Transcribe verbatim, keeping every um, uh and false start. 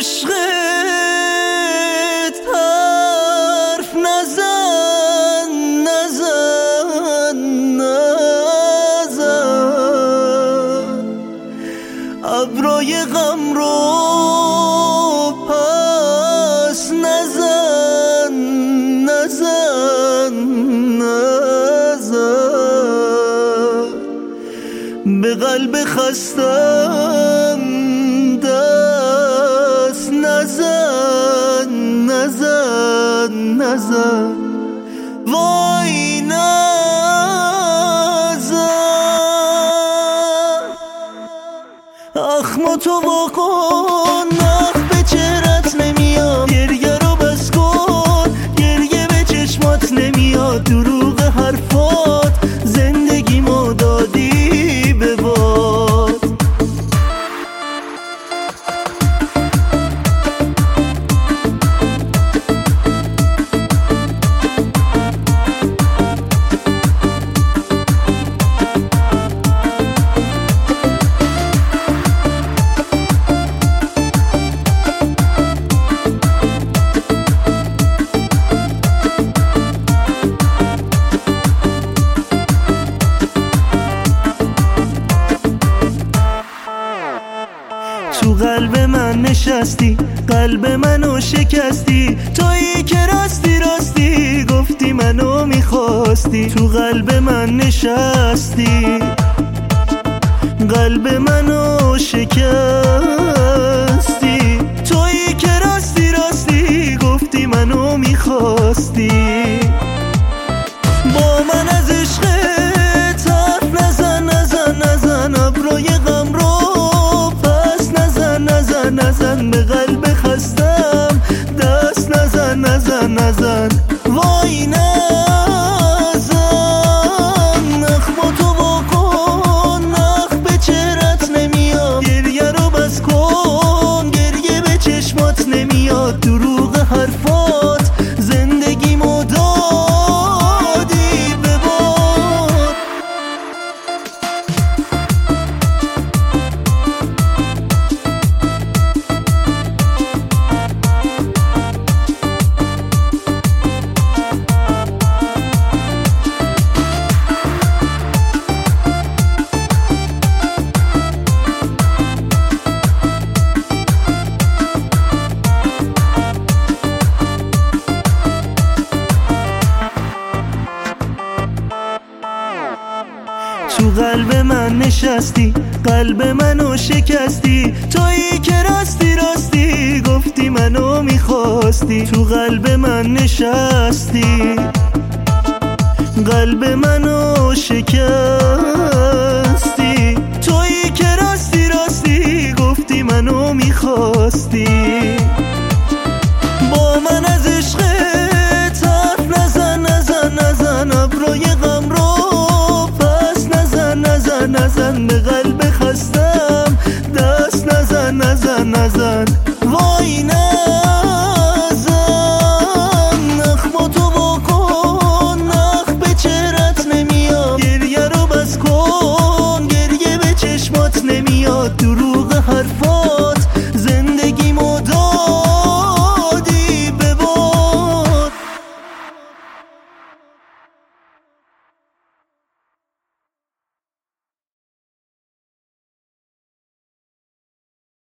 عشقت حرف نزن نزن نزن ابروی غم رو پس نزن نزن نزن به قلب خستم دست نزن نزن نزن وای نزن اخماتو واکن نخ به چهرت نمیاد گریه رو بس کن گریه به چشمات نمیاد دروغ حرفات زندگیمو دادی به باد تو قلب من نشستی قلب منو شکستی تویی که راستی راستی گفتی منو میخواستی تو قلب من نشستی قلب منو شکستی تویی که راستی راستی گفتی منو میخواستی با من از عشقت حرف نزن نزن نزن ابروی غم رو نزن به قلب خستم دست نزن نزن نزن وای نزن نخماتو واکن نخ به چهرت نمیاد گریه رو بس کن گریه به چشمات نمیاد دروغ حرفات زندگیمو دادی به باد تو قلب من نشستی قلب منو شکستی تویی که راستی راستی گفتی منو میخواستی تو قلب من نشستی قلب منو شکستی تویی که راستی راستی گفتی منو میخواستی با من از عشقت حرف نزن نزن نزن ابروی غم رو نزن به